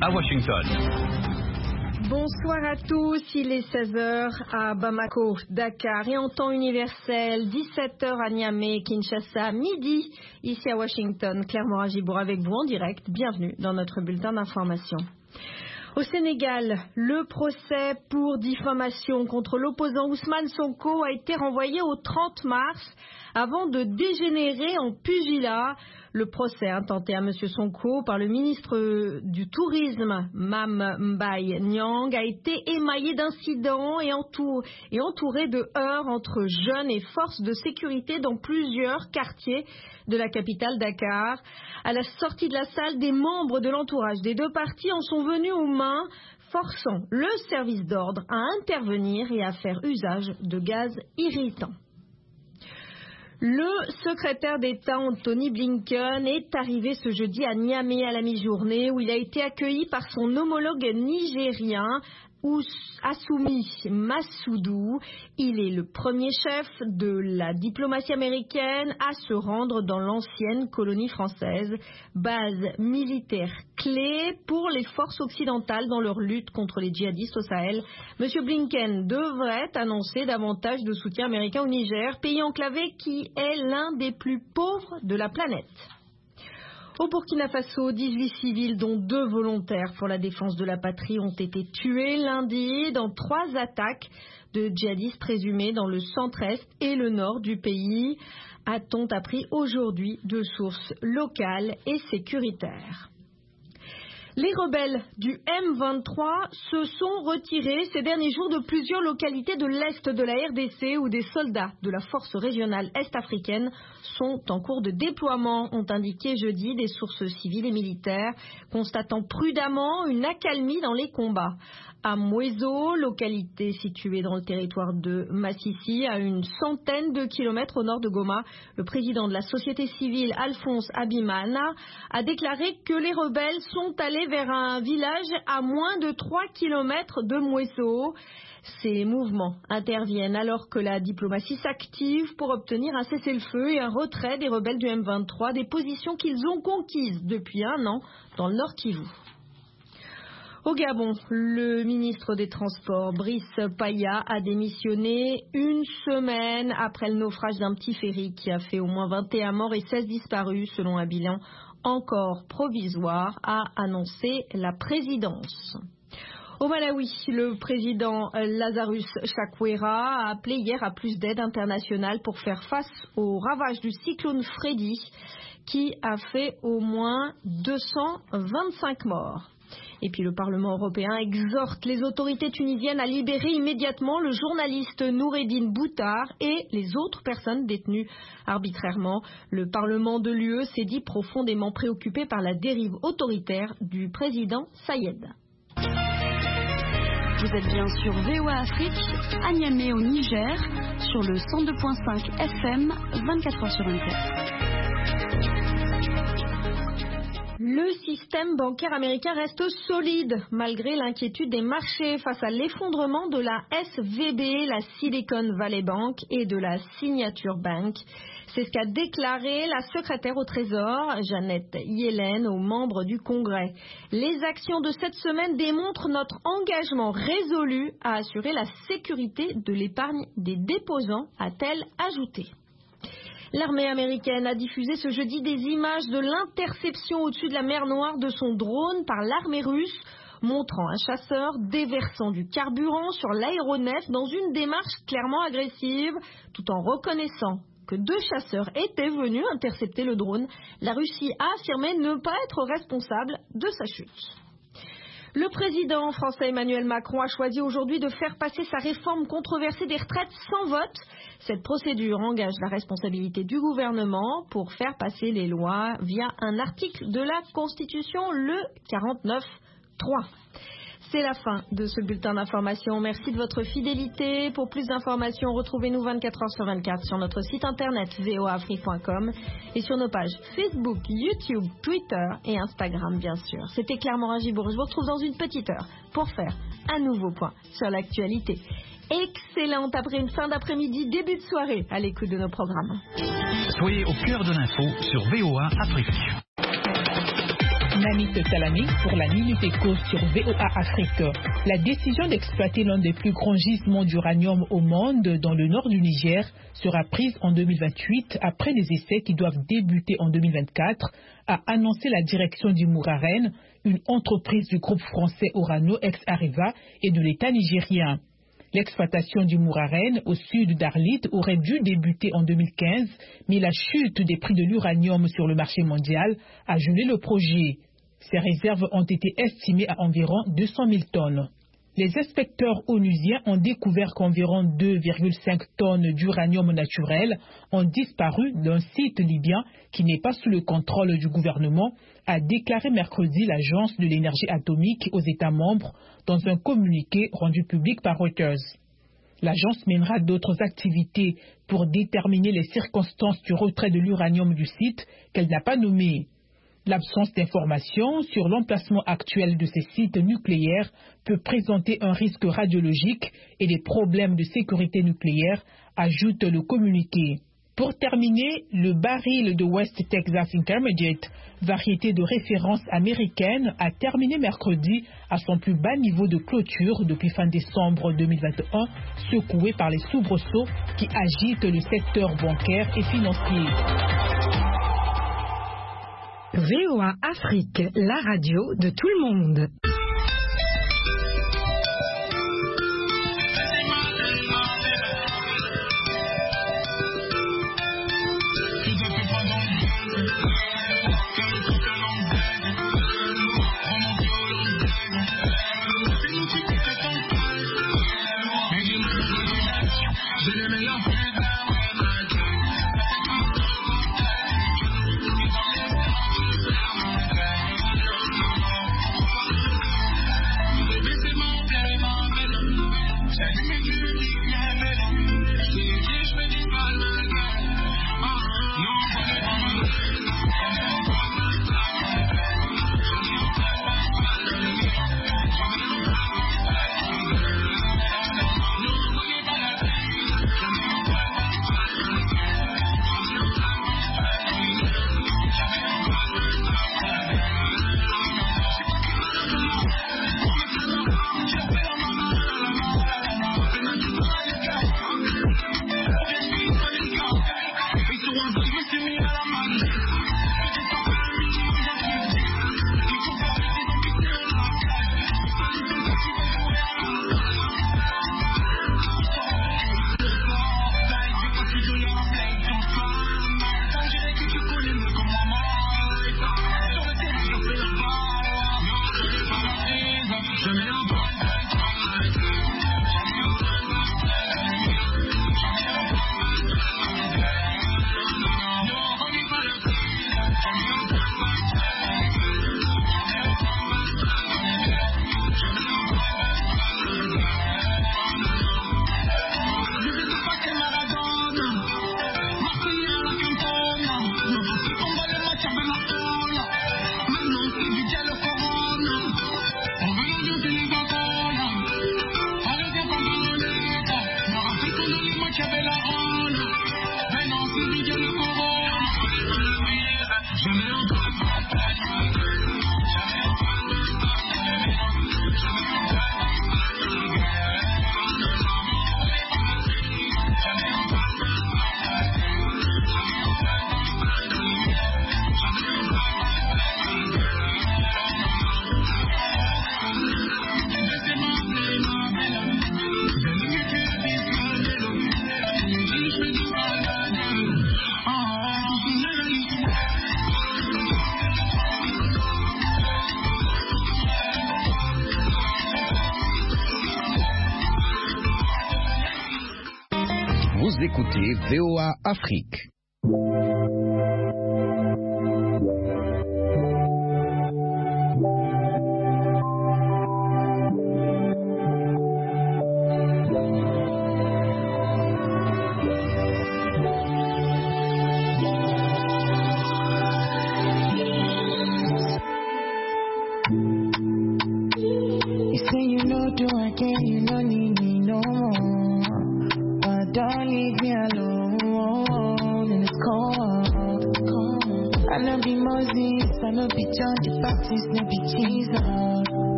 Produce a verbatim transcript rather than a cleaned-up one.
à Washington. Bonsoir à tous, il est seize heures à Bamako, Dakar et en temps universel, dix-sept heures à Niamey, Kinshasa, midi ici à Washington. Claire Moragibourg avec vous en direct, bienvenue dans notre bulletin d'information. Au Sénégal, le procès pour diffamation contre l'opposant Ousmane Sonko a été renvoyé au trente mars avant de dégénérer en pugilat. Le procès intenté à M. Sonko par le ministre du Tourisme, Mame Mbaye Niang, a été émaillé d'incidents et, entour, et entouré de heurts entre jeunes et forces de sécurité dans plusieurs quartiers de la capitale Dakar. À la sortie de la salle, des membres de l'entourage des deux parties en sont venus aux mains, forçant le service d'ordre à intervenir et à faire usage de gaz irritant. Le secrétaire d'État Anthony Blinken est arrivé ce jeudi à Niamey à la mi-journée où il a été accueilli par son homologue nigérien Assoumi Massoudou. Il est le premier chef de la diplomatie américaine à se rendre dans l'ancienne colonie française, base militaire clé pour les forces occidentales dans leur lutte contre les djihadistes au Sahel. Monsieur Blinken devrait annoncer davantage de soutien américain au Niger, pays enclavé qui est l'un des plus pauvres de la planète. Au Burkina Faso, dix-huit civils, dont deux volontaires pour la défense de la patrie, ont été tués lundi dans trois attaques de djihadistes présumés dans le centre-est et le nord du pays, a-t-on appris aujourd'hui de sources locales et sécuritaires. Les rebelles du M vingt-trois se sont retirés ces derniers jours de plusieurs localités de l'Est de la R D C où des soldats de la force régionale est-africaine sont en cours de déploiement, ont indiqué jeudi des sources civiles et militaires, constatant prudemment une accalmie dans les combats. À Mweso, localité située dans le territoire de Massissi, à une centaine de kilomètres au nord de Goma, le président de la société civile, Alphonse Abimana, a déclaré que les rebelles sont allés vers un village à moins de trois kilomètres de Mweso. Ces mouvements interviennent alors que la diplomatie s'active pour obtenir un cessez-le-feu et un retrait des rebelles du M vingt-trois, des positions qu'ils ont conquises depuis un an dans le Nord Kivu. Au Gabon, le ministre des Transports, Brice Paya, a démissionné une semaine après le naufrage d'un petit ferry qui a fait au moins vingt et un morts et seize disparus, selon un bilan encore provisoire, a annoncé la présidence. Au Malawi, le président Lazarus Chakwera a appelé hier à plus d'aide internationale pour faire face aux ravages du cyclone Freddy qui a fait au moins deux cent vingt-cinq morts. Et puis le Parlement européen exhorte les autorités tunisiennes à libérer immédiatement le journaliste Noureddine Boutar et les autres personnes détenues arbitrairement. Le Parlement de l'U E s'est dit profondément préoccupé par la dérive autoritaire du président Sayed. Vous êtes bien sur V O A Afrique, à Niamey au Niger, sur le cent deux virgule cinq F M, vingt-quatre heures sur vingt-quatre. Le système bancaire américain reste solide malgré l'inquiétude des marchés face à l'effondrement de la S V B, la Silicon Valley Bank, et de la Signature Bank. C'est ce qu'a déclaré la secrétaire au Trésor, Janet Yellen, aux membres du Congrès. Les actions de cette semaine démontrent notre engagement résolu à assurer la sécurité de l'épargne des déposants, a-t-elle ajouté. L'armée américaine a diffusé ce jeudi des images de l'interception au-dessus de la mer Noire de son drone par l'armée russe, montrant un chasseur déversant du carburant sur l'aéronef dans une démarche clairement agressive, tout en reconnaissant que deux chasseurs étaient venus intercepter le drone. La Russie a affirmé ne pas être responsable de sa chute. Le président français Emmanuel Macron a choisi aujourd'hui de faire passer sa réforme controversée des retraites sans vote. Cette procédure engage la responsabilité du gouvernement pour faire passer les lois via un article de la Constitution, le quarante-neuf trois. C'est la fin de ce bulletin d'information. Merci de votre fidélité. Pour plus d'informations, retrouvez-nous vingt-quatre heures sur vingt-quatre sur notre site internet v o a afrique point com et sur nos pages Facebook, YouTube, Twitter et Instagram, bien sûr. C'était Claire Moragibourg. Je vous retrouve dans une petite heure pour faire un nouveau point sur l'actualité. Excellente après une fin d'après-midi, début de soirée à l'écoute de nos programmes. Soyez au cœur de l'info sur V O A Afrique. Nanis Salamé pour la Minute Éco sur V O A Afrique. La décision d'exploiter l'un des plus grands gisements d'uranium au monde dans le nord du Niger sera prise en deux mille vingt-huit après les essais qui doivent débuter en deux mille vingt-quatre, a annoncé la direction du Mouraren, une entreprise du groupe français Orano ex-Areva et de l'État nigérien. L'exploitation du Mouraren au sud d'Arlit aurait dû débuter en deux mille quinze, mais la chute des prix de l'uranium sur le marché mondial a gelé le projet. Ces réserves ont été estimées à environ deux cent mille tonnes. Les inspecteurs onusiens ont découvert qu'environ deux virgule cinq tonnes d'uranium naturel ont disparu d'un site libyen qui n'est pas sous le contrôle du gouvernement, a déclaré mercredi l'Agence de l'énergie atomique aux États membres dans un communiqué rendu public par Reuters. L'agence mènera d'autres activités pour déterminer les circonstances du retrait de l'uranium du site qu'elle n'a pas nommé. L'absence d'informations sur l'emplacement actuel de ces sites nucléaires peut présenter un risque radiologique et des problèmes de sécurité nucléaire, ajoute le communiqué. Pour terminer, le baril de West Texas Intermediate, variété de référence américaine, a terminé mercredi à son plus bas niveau de clôture depuis fin décembre deux mille vingt et un, secoué par les soubresauts qui agitent le secteur bancaire et financier. V O A Afrique, la radio de tout le monde. Vous écoutez V O A Afrique. Don't leave me alone in this cold. she's